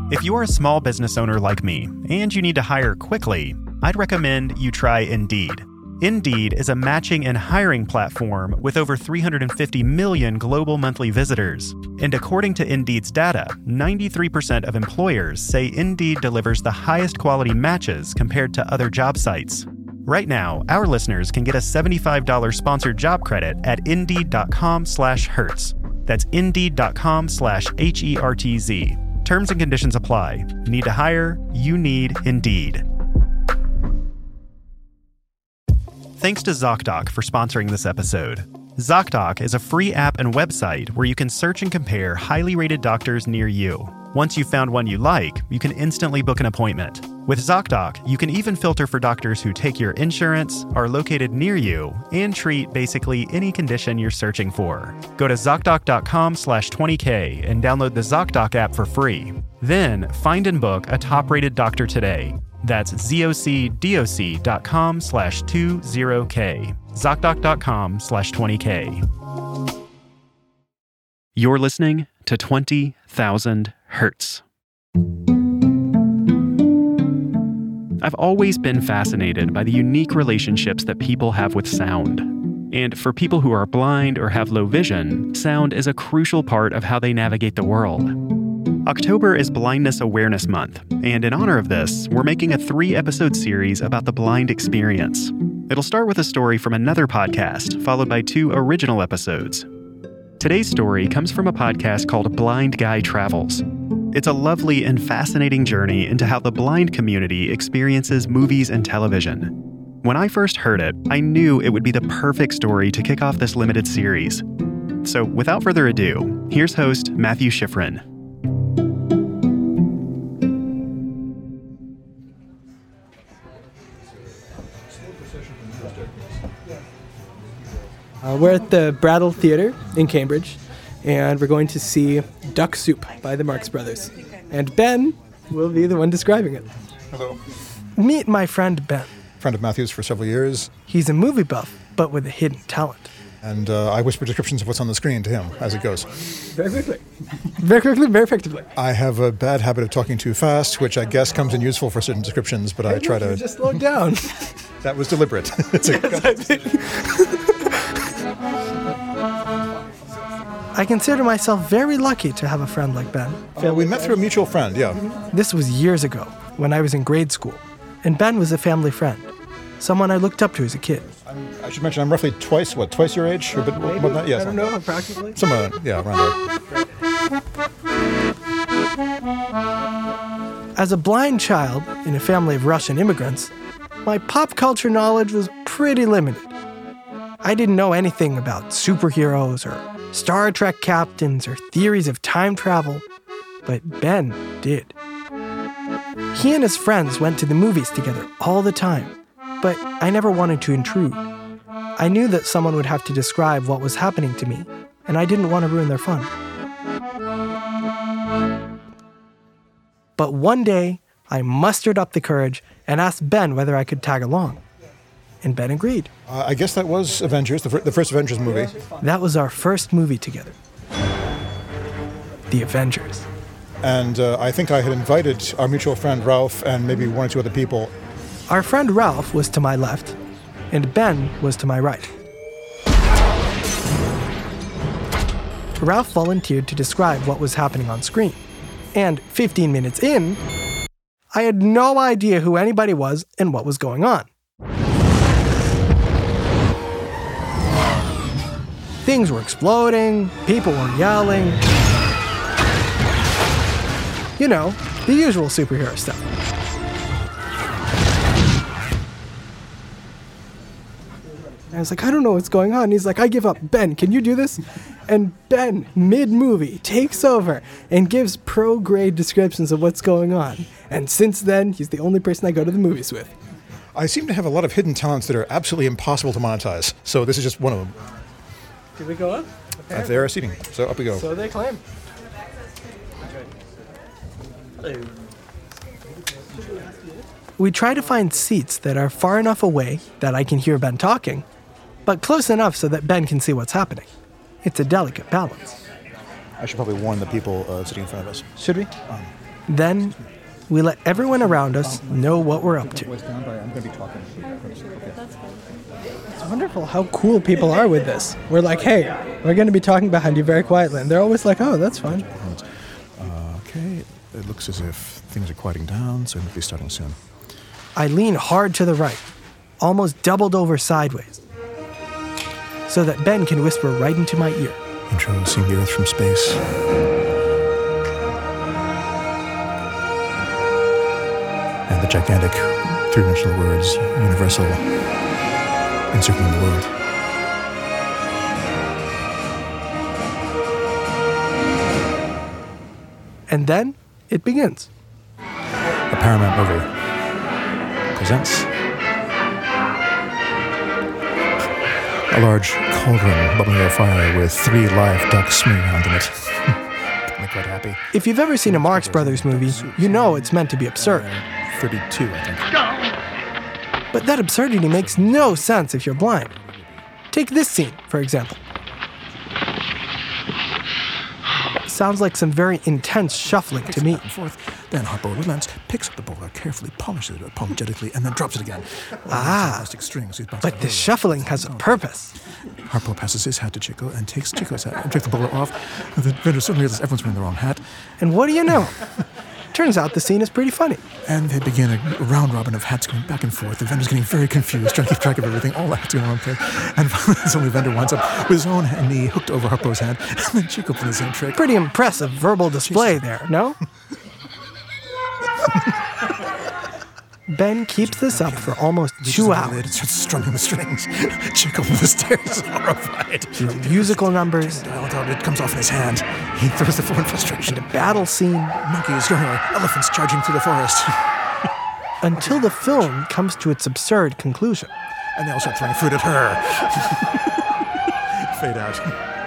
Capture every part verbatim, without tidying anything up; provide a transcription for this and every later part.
If you're a small business owner like me and you need to hire quickly, I'd recommend you try Indeed. Indeed is a matching and hiring platform with over three hundred fifty million global monthly visitors. And according to Indeed's data, ninety-three percent of employers say Indeed delivers the highest quality matches compared to other job sites. Right now, our listeners can get a seventy-five dollars sponsored job credit at Indeed.com slash Hertz. That's Indeed.com slash H E R T Z. Terms and conditions apply. Need to hire? You need Indeed. Thanks to ZocDoc for sponsoring this episode. ZocDoc is a free app and website where you can search and compare highly rated doctors near you. Once you've found one you like, you can instantly book an appointment. With ZocDoc, you can even filter for doctors who take your insurance, are located near you, and treat basically any condition you're searching for. Go to ZocDoc.com slash 20K and download the ZocDoc app for free. Then, find and book a top-rated doctor today. That's ZocDoc.com slash 20K. ZocDoc.com slash 20K. You're listening to twenty thousand Hertz. I've always been fascinated by the unique relationships that people have with sound. And for people who are blind or have low vision, sound is a crucial part of how they navigate the world. October is Blindness Awareness Month, and in honor of this, we're making a three-episode series about the blind experience. It'll start with a story from another podcast, followed by two original episodes. Today's story comes from a podcast called Blind Guy Travels. It's a lovely and fascinating journey into how the blind community experiences movies and television. When I first heard it, I knew it would be the perfect story to kick off this limited series. So without further ado, here's host Matthew Schifrin. Uh, we're at the Brattle Theatre in Cambridge, and we're going to see Duck Soup by the Marx Brothers. And Ben will be the one describing it. Hello. Meet my friend Ben. Friend of Matthew's for several years. He's a movie buff, but with a hidden talent. And uh, I whisper descriptions of what's on the screen to him as it goes. Very quickly. Very quickly, very effectively. I have a bad habit of talking too fast, which I guess comes in useful for certain descriptions, but I try to... Just slow down. That was deliberate. It's a Yes, I think. I consider myself very lucky to have a friend like Ben. Uh, we met through a mutual friend, yeah. This was years ago, when I was in grade school, and Ben was a family friend, someone I looked up to as a kid. I'm, I should mention I'm roughly twice, what, twice your age? Or a bit more than that? Yes. I don't know, approximately. Somewhere, yeah, around there. As a blind child in a family of Russian immigrants, my pop culture knowledge was pretty limited. I didn't know anything about superheroes or Star Trek captains or theories of time travel, but Ben did. He and his friends went to the movies together all the time, but I never wanted to intrude. I knew that someone would have to describe what was happening to me, and I didn't want to ruin their fun. But one day, I mustered up the courage and asked Ben whether I could tag along. And Ben agreed. Uh, I guess that was Avengers, the, fir- the first Avengers movie. That was our first movie together. The Avengers. And uh, I think I had invited our mutual friend Ralph and maybe one or two other people. Our friend Ralph was to my left, and Ben was to my right. Ralph volunteered to describe what was happening on screen. And fifteen minutes in, I had no idea who anybody was and what was going on. Things were exploding, people were yelling. You know, the usual superhero stuff. I was like, I don't know what's going on. He's like, I give up. Ben, can you do this? And Ben, mid-movie, takes over and gives pro-grade descriptions of what's going on. And since then, he's the only person I go to the movies with. I seem to have a lot of hidden talents that are absolutely impossible to monetize. So this is just one of them. Did we go up? Uh, there are seating. So up we go. So they claim. Hello. We try to find seats that are far enough away that I can hear Ben talking, but close enough so that Ben can see what's happening. It's a delicate balance. I should probably warn the people uh, sitting in front of us. Should we? Um, Then we let everyone around us know what we're up to. I'm going to be talking. It's wonderful how cool people are with this. We're like, hey, we're going to be talking behind you very quietly. And they're always like, oh, that's fine. Uh, okay, it looks as if things are quieting down, so we'll be starting soon. I lean hard to the right, almost doubled over sideways, so that Ben can whisper right into my ear. Intro, seeing the Earth from space. And the gigantic three-dimensional words, universal, encircling the world. And then it begins. A Paramount movie presents a large cauldron bubbling over fire with three live ducks swimming around in it. Got me quite happy. If you've ever seen a Marx Brothers movie, you know it's meant to be absurd. thirty-two, I think. But that absurdity makes no sense if you're blind. Take this scene, for example. Sounds like some very intense shuffling to me. Back and forth. Then Harpo relents, picks up the bowler, carefully polishes it apologetically, and then drops it again. Ah, Strings, but the shuffling has a purpose. Harpo passes his hat to Chico and takes Chico's hat and takes the bowler off. The vendor suddenly realizes everyone's wearing the wrong hat. And what do you know? Turns out the scene is pretty funny. And they begin a round robin of hats going back and forth. The vendor's getting very confused, trying to keep track of everything. All the hats going on. And finally, his only vendor winds up with his own knee hooked over Harpo's head. And then Chico plays the same trick. Pretty impressive verbal display there, no? Ben keeps this up for almost two hours. It starts strumming the strings. Chico from the stairs, horrified. Musical numbers. It comes off in his hand. He throws the floor in frustration. And a battle scene. Monkeys, elephants charging through the forest. Until the film comes to its absurd conclusion. And they all start throwing fruit at her. Fade out.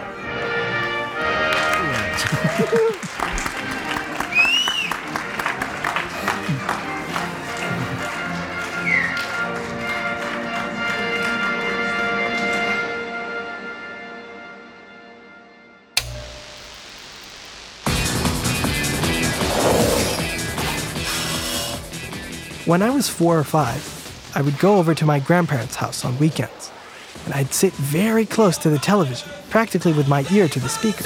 When I was four or five, I would go over to my grandparents' house on weekends, and I'd sit very close to the television, practically with my ear to the speaker.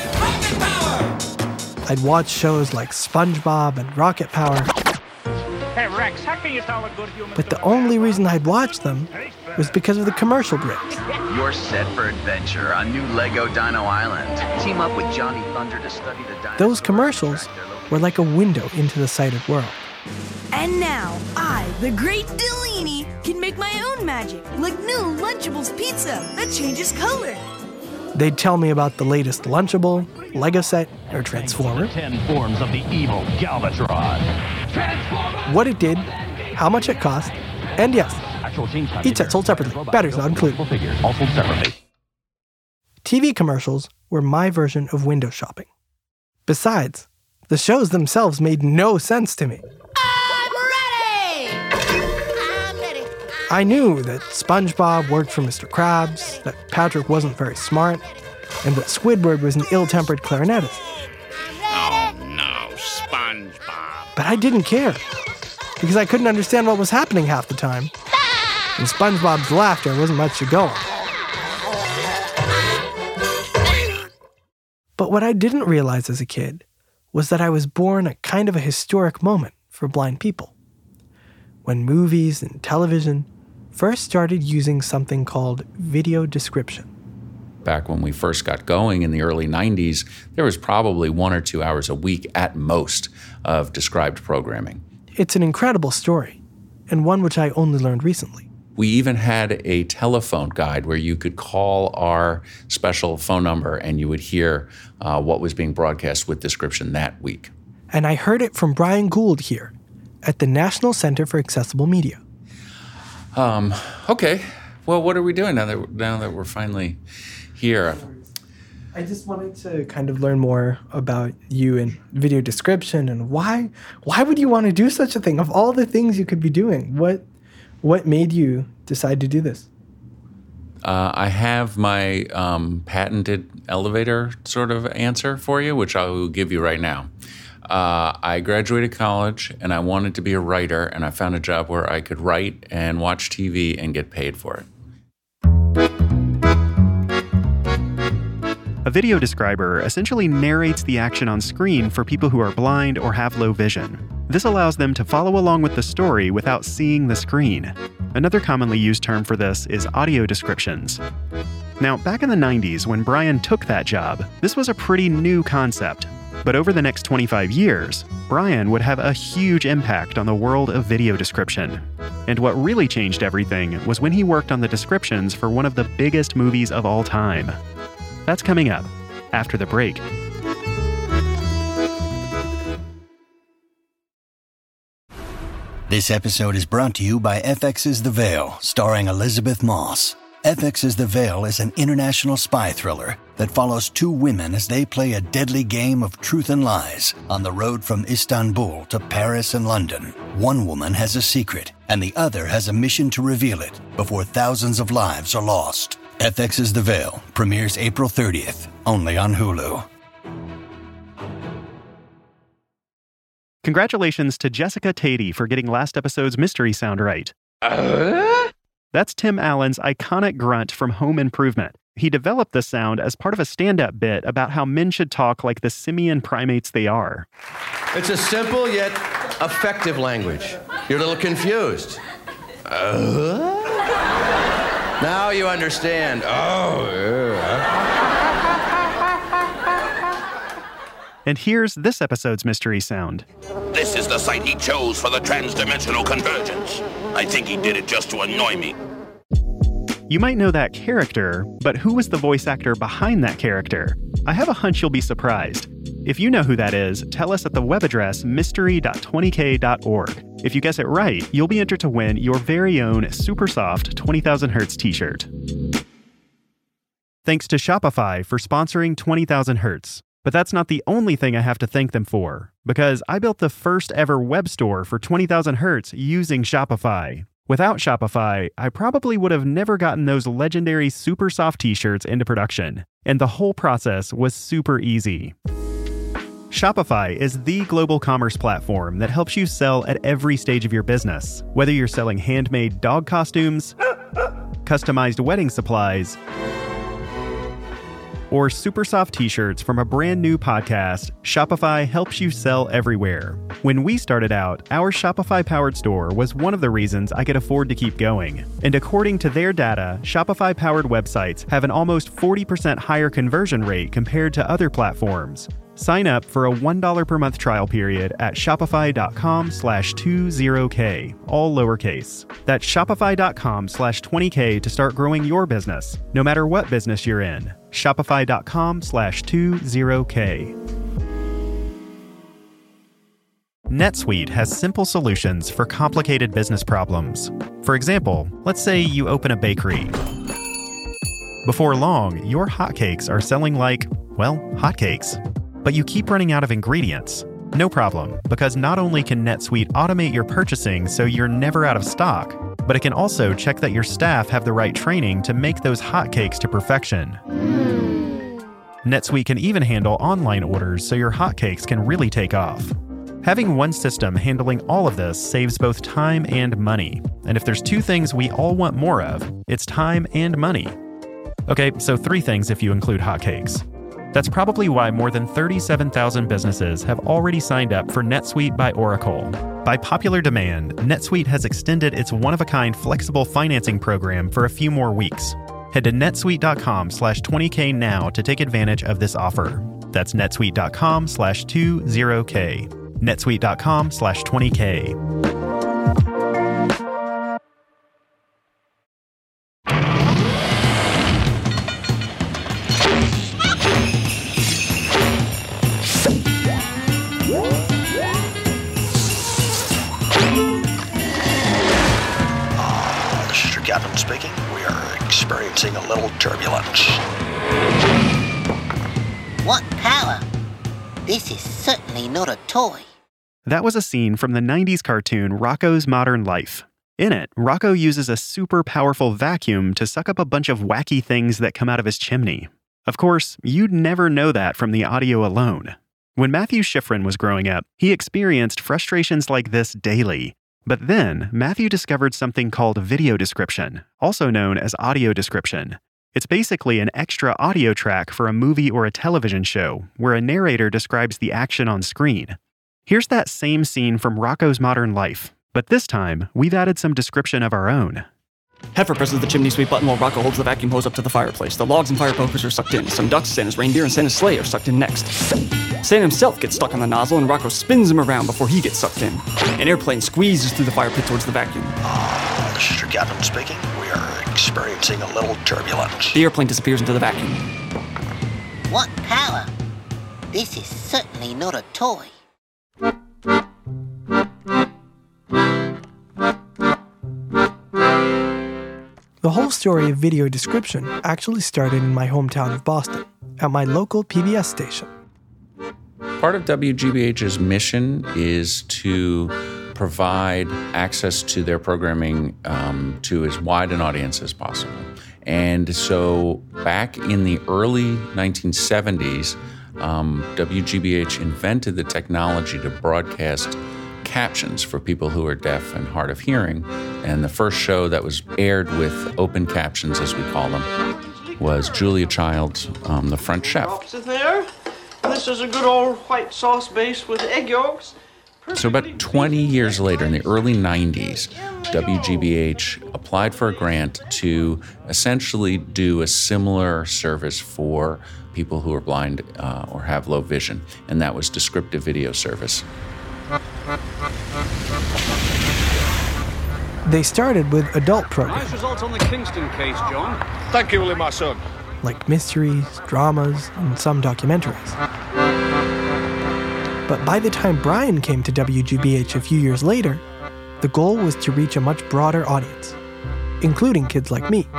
I'd watch shows like SpongeBob and Rocket Power, Hey Rex, how can you tell a good human? but the only reason I'd watch them was because of the commercial breaks. You're set for adventure on new Lego Dino Island. Team up with Johnny Thunder to study the dinosaurs. Those commercials were like a window into the sighted world. And now, I, the great Delaney, can make my own magic, like new Lunchables pizza that changes color. They'd tell me about the latest Lunchable, Lego set, or Transformer, Ten forms of the evil Galvatron. Transformer! what it did, how much it cost, and yes, each set sold separately, batteries not included. All sold separately. T V commercials were my version of window shopping. Besides, the shows themselves made no sense to me. I'm ready! I'm ready. I knew that SpongeBob worked for Mister Krabs, that Patrick wasn't very smart, and that Squidward was an ill-tempered clarinetist. Oh no, SpongeBob. But I didn't care, because I couldn't understand what was happening half the time. And SpongeBob's laughter wasn't much to go on. But what I didn't realize as a kid was that I was born at kind of a historic moment for blind people, when movies and television first started using something called video description. Back when we first got going in the early nineties, there was probably one or two hours a week at most of described programming. It's an incredible story, and one which I only learned recently. We even had a telephone guide where you could call our special phone number and you would hear uh, what was being broadcast with description that week. And I heard it from Brian Gould here at the National Center for Accessible Media. Um, okay, well, what are we doing now that, now that we're finally here? I just wanted to kind of learn more about you and video description and why why would you want to do such a thing? Of all the things you could be doing, what what made you decide to do this? Uh, I have my um, patented elevator sort of answer for you, which I will give you right now. Uh, I graduated college and I wanted to be a writer, and I found a job where I could write and watch T V and get paid for it. A video describer essentially narrates the action on screen for people who are blind or have low vision. This allows them to follow along with the story without seeing the screen. Another commonly used term for this is audio descriptions. Now, back in the nineties, when Brian took that job, this was a pretty new concept. But over the next twenty-five years, Brian would have a huge impact on the world of video description. And what really changed everything was when he worked on the descriptions for one of the biggest movies of all time. That's coming up after the break. This episode is brought to you by F X's The Veil, starring Elizabeth Moss. F X's The Veil is an international spy thriller that follows two women as they play a deadly game of truth and lies on the road from Istanbul to Paris and London. One woman has a secret, and the other has a mission to reveal it before thousands of lives are lost. F X's The Veil premieres April thirtieth, only on Hulu. Congratulations to Jessica Tatey for getting last episode's mystery sound right. Uh? That's Tim Allen's iconic grunt from Home Improvement. He developed the sound as part of a stand-up bit about how men should talk like the simian primates they are. It's a simple yet effective language. You're a little confused. Uh? Now you understand. Oh, yeah. And here's this episode's mystery sound. This is the site he chose for the transdimensional convergence. I think he did it just to annoy me. You might know that character, but who was the voice actor behind that character? I have a hunch you'll be surprised. If you know who that is, tell us at the web address mystery dot twenty k dot org. If you guess it right, you'll be entered to win your very own super soft twenty thousand hertz t-shirt. Thanks to Shopify for sponsoring twenty thousand hertz. But that's not the only thing I have to thank them for, because I built the first ever web store for twenty thousand hertz using Shopify. Without Shopify, I probably would have never gotten those legendary super soft t-shirts into production, and the whole process was super easy. Shopify is the global commerce platform that helps you sell at every stage of your business, whether you're selling handmade dog costumes, customized wedding supplies, or super soft t-shirts from a brand new podcast. Shopify helps you sell everywhere. When we started out, our Shopify-powered store was one of the reasons I could afford to keep going. And according to their data, Shopify-powered websites have an almost forty percent higher conversion rate compared to other platforms. Sign up for a one dollar per month trial period at shopify.com slash 20k, all lowercase. That's shopify.com slash 20k to start growing your business, no matter what business you're in. Shopify.com slash 20k. NetSuite has simple solutions for complicated business problems. For example, let's say you open a bakery. Before long, your hotcakes are selling like, well, hotcakes. But you keep running out of ingredients. No problem, because not only can NetSuite automate your purchasing so you're never out of stock, but it can also check that your staff have the right training to make those hotcakes to perfection. Mm. NetSuite can even handle online orders so your hotcakes can really take off. Having one system handling all of this saves both time and money. And if there's two things we all want more of, it's time and money. Okay, so three things if you include hotcakes. That's probably why more than thirty-seven thousand businesses have already signed up for NetSuite by Oracle. By popular demand, NetSuite has extended its one-of-a-kind flexible financing program for a few more weeks. Head to netsuite.com slash 20k now to take advantage of this offer. That's netsuite.com slash 20k. netsuite.com slash 20k. Captain speaking. We are experiencing a little turbulence. What power? This is certainly not a toy. That was a scene from the nineties cartoon Rocko's Modern Life. In it, Rocko uses a super powerful vacuum to suck up a bunch of wacky things that come out of his chimney. Of course, you'd never know that from the audio alone. When Matthew Schifrin was growing up, he experienced frustrations like this daily. But then, Matthew discovered something called video description, also known as audio description. It's basically an extra audio track for a movie or a television show, where a narrator describes the action on screen. Here's that same scene from Rocko's Modern Life, but this time, we've added some description of our own. Heifer presses the chimney sweep button while Rocko holds the vacuum hose up to the fireplace. The logs and fire pokers are sucked in. Some ducks, Santa's reindeer, and Santa's sleigh are sucked in next. Santa himself gets stuck on the nozzle, and Rocko spins him around before he gets sucked in. An airplane squeezes through the fire pit towards the vacuum. Uh, this is your captain speaking. We are experiencing a little turbulence. The airplane disappears into the vacuum. What power? This is certainly not a toy. The whole story of video description actually started in my hometown of Boston, at my local P B S station. Part of W G B H's mission is to provide access to their programming um, to as wide an audience as possible. And so back in the early nineteen seventies, um, W G B H invented the technology to broadcast captions for people who are deaf and hard of hearing. And the first show that was aired with open captions, as we call them, was Julia Child's um, The French Chef. Drops in there. And this is a good old white sauce base with egg yolks. So about twenty years later, in the early nineties, W G B H applied for a grant to essentially do a similar service for people who are blind uh, or have low vision, and that was descriptive video service. They started with adult programs. Nice results on the Kingston case, John. Thank you, Willie, my son. Like mysteries, dramas, and some documentaries. But by the time Brian came to W G B H a few years later, the goal was to reach a much broader audience, including kids like me.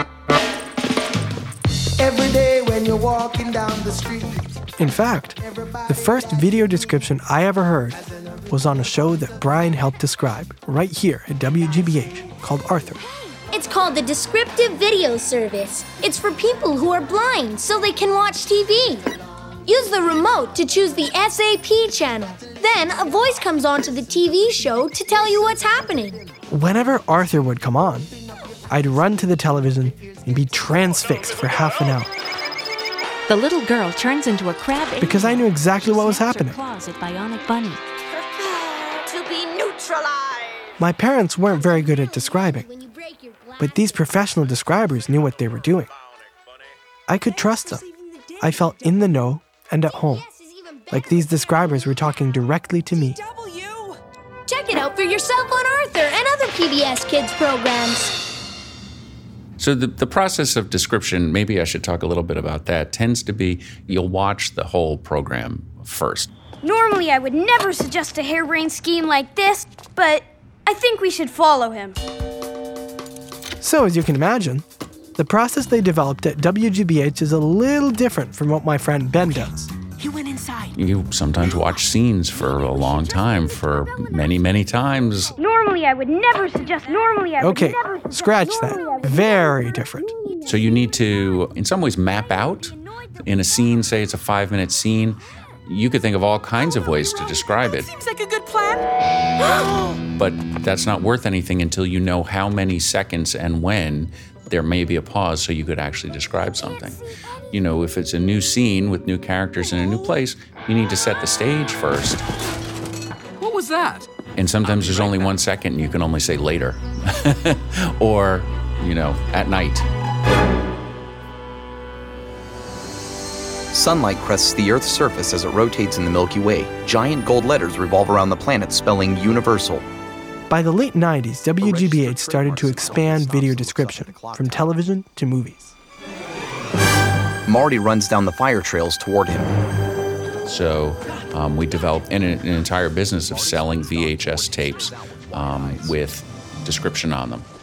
Every day when you're walking down the street. In fact, the first video description I ever heard was on a show that Brian helped describe right here at W G B H called Arthur. It's called the Descriptive Video Service. It's for people who are blind so they can watch T V. Use the remote to choose the S A P channel. Then a voice comes onto the T V show to tell you what's happening. Whenever Arthur would come on, I'd run to the television and be transfixed for half an hour. The little girl turns into a crab because I knew exactly what was happening. Closet bionic bunny. To be neutralized. My parents weren't very good at describing, but these professional describers knew what they were doing. I could trust them. I felt in the know and at home, like these describers were talking directly to me. Check it out for yourself on Arthur and other P B S Kids programs. So the, the process of description, maybe I should talk a little bit about that, tends to be you'll watch the whole program first. Normally I would never suggest a harebrained scheme like this, but I think we should follow him. So as you can imagine, the process they developed at W G B H is a little different from what my friend Ben does. He went inside. You sometimes watch scenes for a long time, for many, many times. Normally I would never suggest, normally I would okay, never suggest, scratch that. Very different. So you need to, in some ways, map out in a scene, say it's a five-minute scene. You could think of all kinds of ways to describe it. Seems like a good plan. But that's not worth anything until you know how many seconds and when there may be a pause so you could actually describe something. You know, if it's a new scene with new characters in a new place, you need to set the stage first. What was that? And sometimes there's only one second and you can only say later. Or, you know, at night. Sunlight crests the Earth's surface as it rotates in the Milky Way. Giant gold letters revolve around the planet, spelling universal. By the late nineties, W G B H started to expand video description from television to movies. Marty runs down the fire trails toward him. So um, we developed an, an entire business of selling V H S tapes um, with description on them.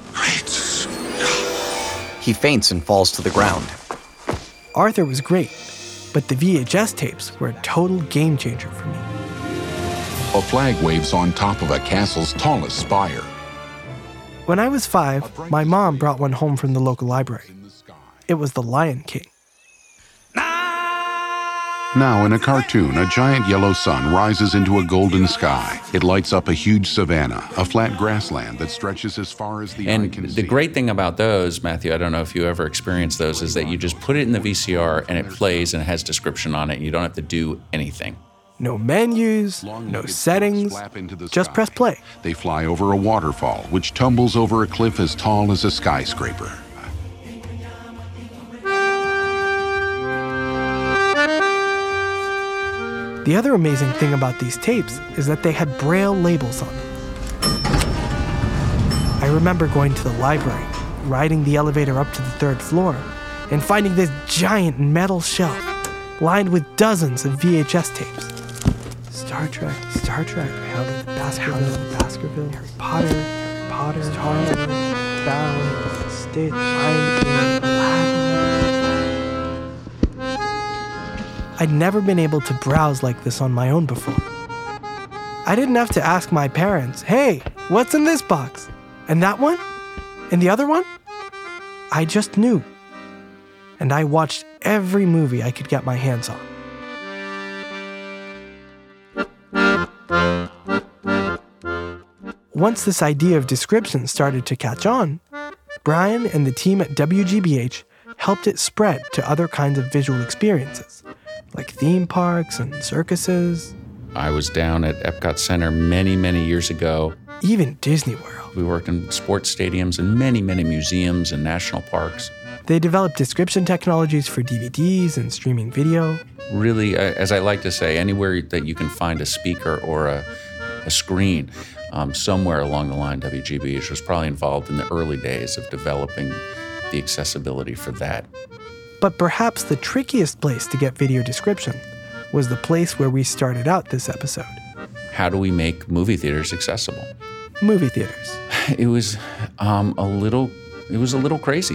He faints and falls to the ground. Arthur was great, but the V H S tapes were a total game changer for me. A flag waves on top of a castle's tallest spire. When I was five, my mom brought one home from the local library. It was The Lion King. Now, in a cartoon, a giant yellow sun rises into a golden sky. It lights up a huge savanna, a flat grassland that stretches as far as the and eye can the see. great thing about those, Matthew, I don't know if you ever experienced those, is that you just put it in the V C R and it plays and it has description on it, and you don't have to do anything. No menus, no settings, just press play. They fly over a waterfall, which tumbles over a cliff as tall as a skyscraper. The other amazing thing about these tapes is that they had Braille labels on them. I remember going to the library, riding the elevator up to the third floor, and finding this giant metal shelf lined with dozens of V H S tapes. Star Trek, Star Trek, How to the Baskerville, Baskerville, Harry Potter, Harry Potter, Star Wars, Bound, Stitch, Lion King, Aladdin. I'd never been able to browse like this on my own before. I didn't have to ask my parents, hey, what's in this box? And that one? And the other one? I just knew. And I watched every movie I could get my hands on. Once this idea of description started to catch on, Brian and the team at W G B H helped it spread to other kinds of visual experiences, like theme parks and circuses. I was down at Epcot Center many, many years ago. Even Disney World. We worked in sports stadiums and many, many museums and national parks. They developed description technologies for D V Ds and streaming video. Really, as I like to say, anywhere that you can find a speaker or a, a screen, um, somewhere along the line, W G B H was probably involved in the early days of developing the accessibility for that. But perhaps the trickiest place to get video description was the place where we started out this episode. How do we make movie theaters accessible? Movie theaters. It was um, a little, it was a little crazy.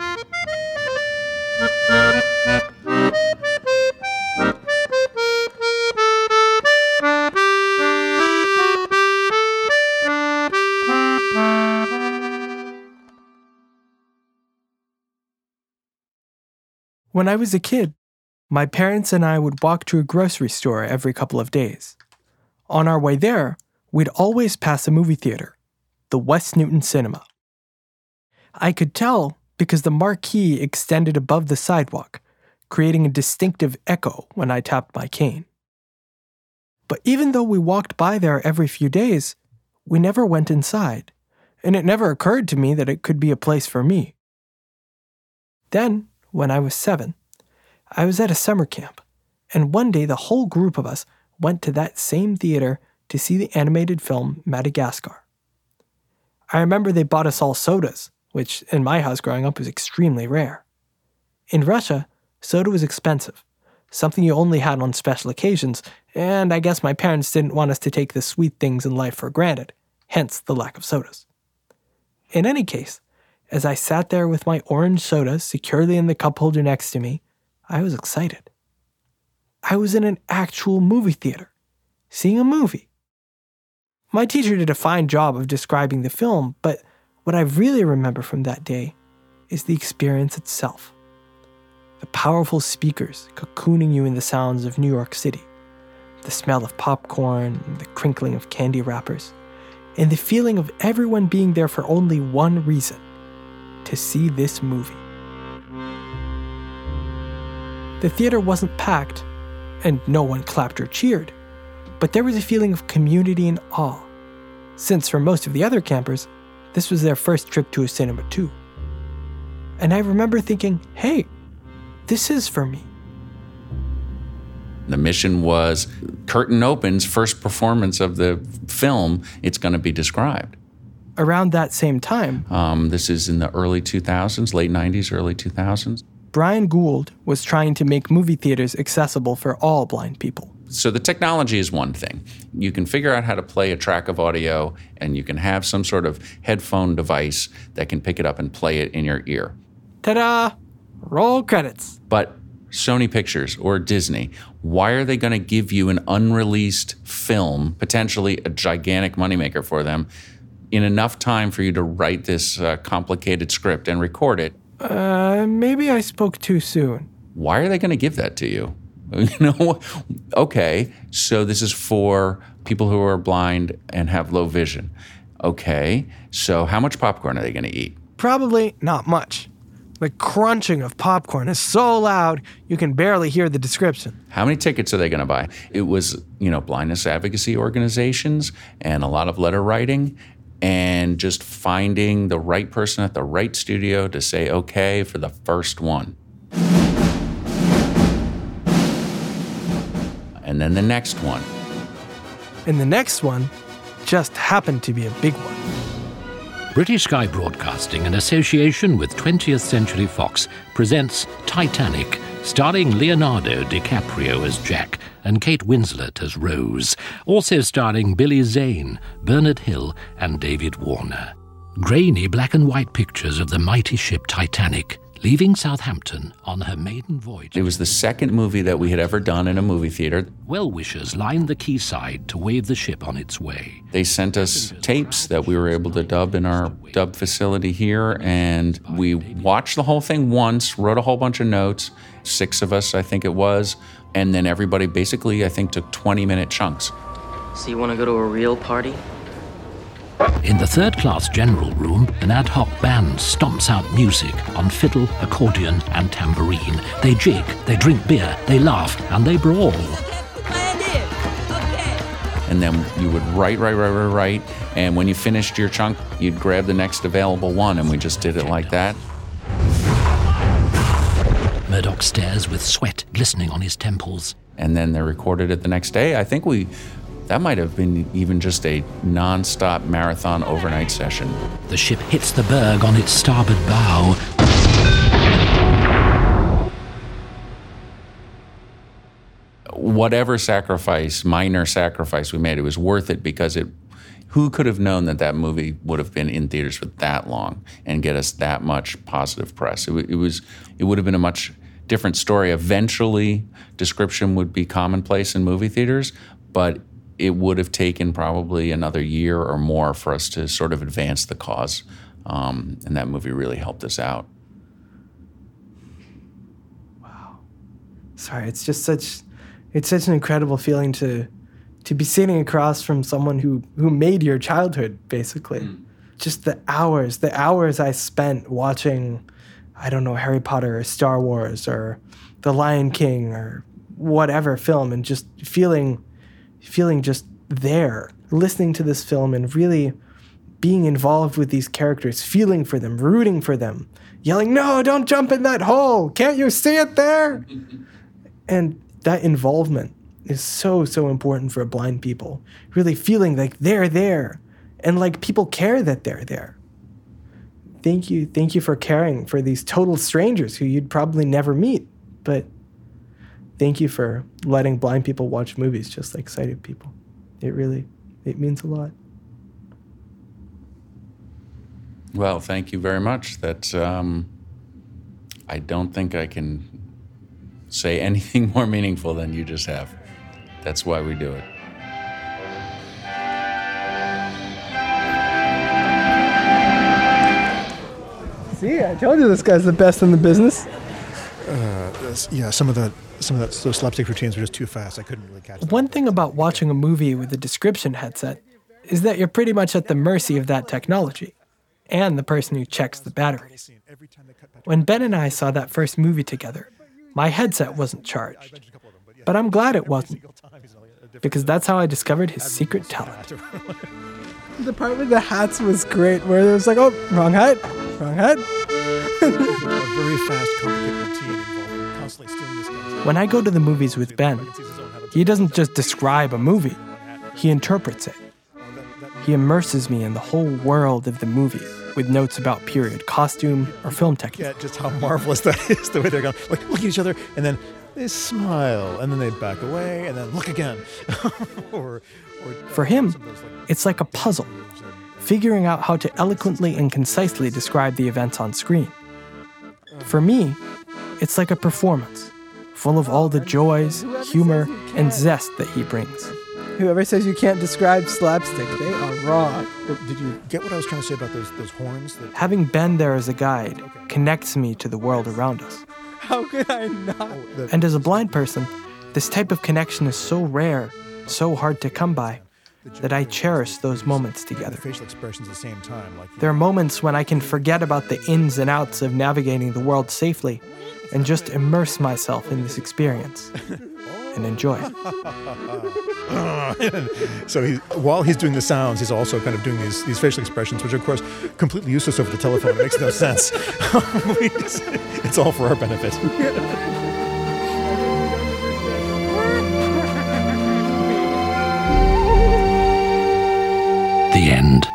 When I was a kid, my parents and I would walk to a grocery store every couple of days. On our way there, we'd always pass a movie theater, the West Newton Cinema. I could tell because the marquee extended above the sidewalk, creating a distinctive echo when I tapped my cane. But even though we walked by there every few days, we never went inside, and it never occurred to me that it could be a place for me. Then, when I was seven, I was at a summer camp, and one day the whole group of us went to that same theater to see the animated film Madagascar. I remember they bought us all sodas, which in my house growing up was extremely rare. In Russia, soda was expensive, something you only had on special occasions, and I guess my parents didn't want us to take the sweet things in life for granted, hence the lack of sodas. In any case, as I sat there with my orange soda securely in the cup holder next to me, I was excited. I was in an actual movie theater, seeing a movie. My teacher did a fine job of describing the film, but what I really remember from that day is the experience itself. The powerful speakers cocooning you in the sounds of New York City, the smell of popcorn, the crinkling of candy wrappers, and the feeling of everyone being there for only one reason: to see this movie. The theater wasn't packed, and no one clapped or cheered, but there was a feeling of community and awe, since for most of the other campers, this was their first trip to a cinema too. And I remember thinking, hey, this is for me. The mission was, curtain opens, first performance of the film, it's going to be described. Around that same time, um, this is in the early two thousands, late nineties, early two thousands. Brian Gould was trying to make movie theaters accessible for all blind people. So the technology is one thing. You can figure out how to play a track of audio, and you can have some sort of headphone device that can pick it up and play it in your ear. Ta-da! Roll credits. But Sony Pictures or Disney, why are they going to give you an unreleased film, potentially a gigantic moneymaker for them, in enough time for you to write this uh, complicated script and record it? Uh, maybe I spoke too soon. Why are they going to give that to you? You know, okay, so this is for people who are blind and have low vision. Okay, so how much popcorn are they going to eat? Probably not much. The crunching of popcorn is so loud, you can barely hear the description. How many tickets are they going to buy? It was, you know, blindness advocacy organizations and a lot of letter writing and just finding the right person at the right studio to say okay for the first one. And then the next one. And the next one just happened to be a big one. British Sky Broadcasting, in association with twentieth Century Fox, presents Titanic, starring Leonardo DiCaprio as Jack and Kate Winslet as Rose, also starring Billy Zane, Bernard Hill, and David Warner. Grainy black and white pictures of the mighty ship Titanic, leaving Southampton on her maiden voyage. It was the second movie that we had ever done in a movie theater. Well-wishers lined the quayside to wave the ship on its way. They sent us tapes that we were able to dub in our dub facility here, and we watched the whole thing once, wrote a whole bunch of notes, six of us, I think it was, and then everybody basically, I think, took twenty-minute chunks. So you want to go to a real party? In the third-class general room, an ad hoc band stomps out music on fiddle, accordion, and tambourine. They jig, they drink beer, they laugh, and they brawl. And then you would write, write, write, write, write, and when you finished your chunk, you'd grab the next available one, and we just did it like that. Murdoch stares with sweat glistening on his temples. And then they recorded it the next day. I think we... That might have been even just a non-stop marathon overnight session. The ship hits the berg on its starboard bow. Whatever sacrifice, minor sacrifice we made, it was worth it because it. Who could have known that that movie would have been in theaters for that long and get us that much positive press? It, it was. It would have been a much different story. Eventually, description would be commonplace in movie theaters, but it would have taken probably another year or more for us to sort of advance the cause. Um, and that movie really helped us out. Wow. Sorry, it's just such, it's such an incredible feeling to to be sitting across from someone who, who made your childhood, basically. Mm. Just the hours, the hours I spent watching, I don't know, Harry Potter or Star Wars or The Lion King or whatever film, and just feeling... feeling just there, listening to this film and really being involved with these characters, feeling for them, rooting for them, yelling, "No, don't jump in that hole! Can't you see it there?" And that involvement is so, so important for blind people. Really feeling like they're there and like people care that they're there. Thank you. Thank you for caring for these total strangers who you'd probably never meet, but thank you for letting blind people watch movies just like sighted people. It really, it means a lot. Well, thank you very much. That um, I don't think I can say anything more meaningful than you just have. That's why we do it. See, I told you this guy's the best in the business. Uh, yeah, some of the some of that, those slapstick routines were just too fast. I couldn't really catch them. One thing about watching a movie with a description headset is that you're pretty much at the mercy of that technology and the person who checks the batteries. When Ben and I saw that first movie together, my headset wasn't charged. But I'm glad it wasn't, because that's how I discovered his secret talent. The part with the hats was great, where it was like, oh, wrong hat, wrong hat. A very fast, complicated routine involving constantly stealing this guy's. When I go to the movies with Ben, he doesn't just describe a movie, he interprets it. He immerses me in the whole world of the movie with notes about period, costume, or film technique. Yeah, just how marvelous that is, the way they're going, like, look at each other, and then they smile, and then they back away, and then look again. or, or For him, it's like a puzzle, figuring out how to eloquently and concisely describe the events on screen. For me, it's like a performance, full of all the joys, humor, and zest that he brings. Whoever says you can't describe slapstick, they are wrong. Did you get what I was trying to say about those those horns? That... Having Ben there as a guide connects me to the world around us. How could I not? Oh, the... And as a blind person, This type of connection is so rare, so hard to come by, that I cherish those moments together. Facial expressions at the same time. Like there are moments when I can forget about the ins and outs of navigating the world safely and just immerse myself in this experience and enjoy it. So he, while he's doing the sounds, he's also kind of doing these, these facial expressions, which are, of course, completely useless over the telephone. It makes no sense. just, it's all for our benefit. The end.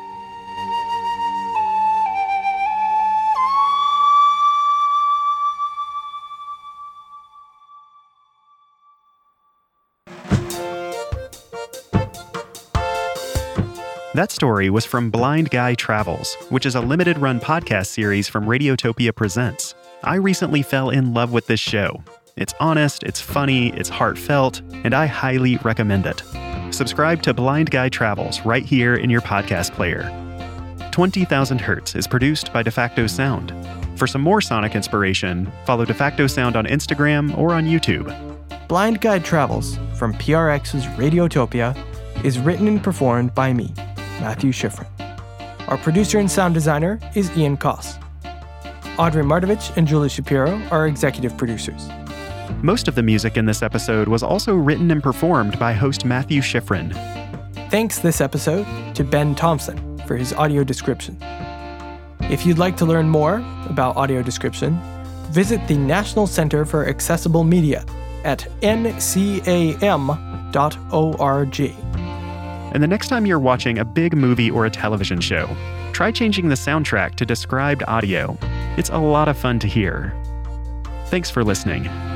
That story was from Blind Guy Travels, which is a limited-run podcast series from Radiotopia Presents. I recently fell in love with this show. It's honest, it's funny, it's heartfelt, and I highly recommend it. Subscribe to Blind Guy Travels right here in your podcast player. twenty thousand Hertz is produced by DeFacto Sound. For some more sonic inspiration, follow DeFacto Sound on Instagram or on YouTube. Blind Guy Travels from P R X's Radiotopia is written and performed by me, Matthew Schifrin. Our producer and sound designer is Ian Koss. Audrey Martovich and Julie Shapiro are executive producers. Most of the music in this episode was also written and performed by host Matthew Schifrin. Thanks this episode to Ben Thompson for his audio description. If you'd like to learn more about audio description, visit the National Center for Accessible Media at N C A M dot org. And the next time you're watching a big movie or a television show, try changing the soundtrack to described audio. It's a lot of fun to hear. Thanks for listening.